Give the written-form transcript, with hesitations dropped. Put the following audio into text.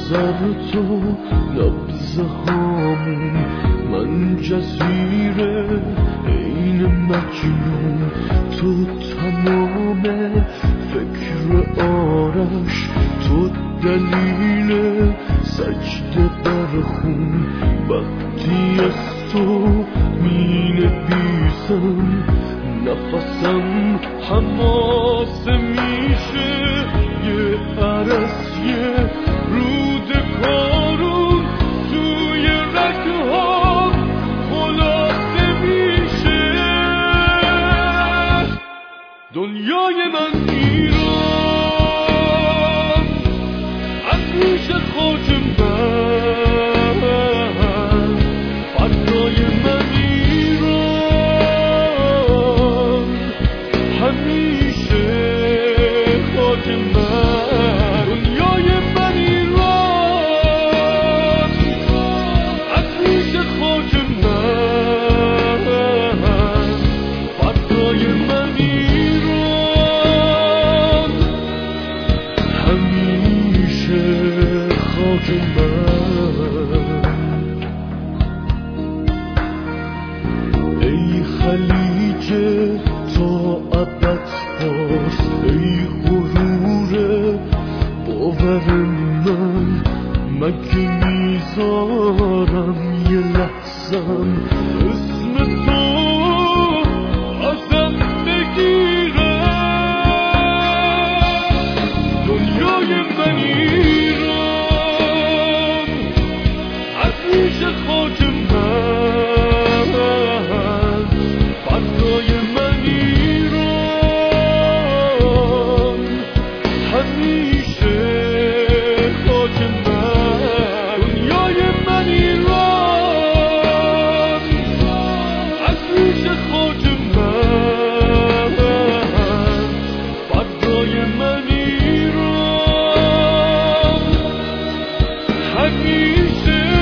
سر تو نبض هامون، من جزیره این مجنون، تو تمام فکر آرش، تو دلیل سجده بر خون. وقتی از تو مینویسم نفسم حماسه میشه، یه عرص یه رود کارون توی رگ‌ها خلاصه میشه. دنیای من ایران از ریش خاک من، فردای من ایران همیشه خاک من. دنیای من ایران از ریش خاک من، فردای من ایران همیشه خاک من. ای خلیج تا ابد باز، ای غرور باور من، مگه میذارم یه لحظم اسم تو ازم بگیره. دنیای من ایران از ریش خاک من، فردای من ایران همیشه خاک من. دنیای من ایران از ریش خاک من، فردای من ایران همیشه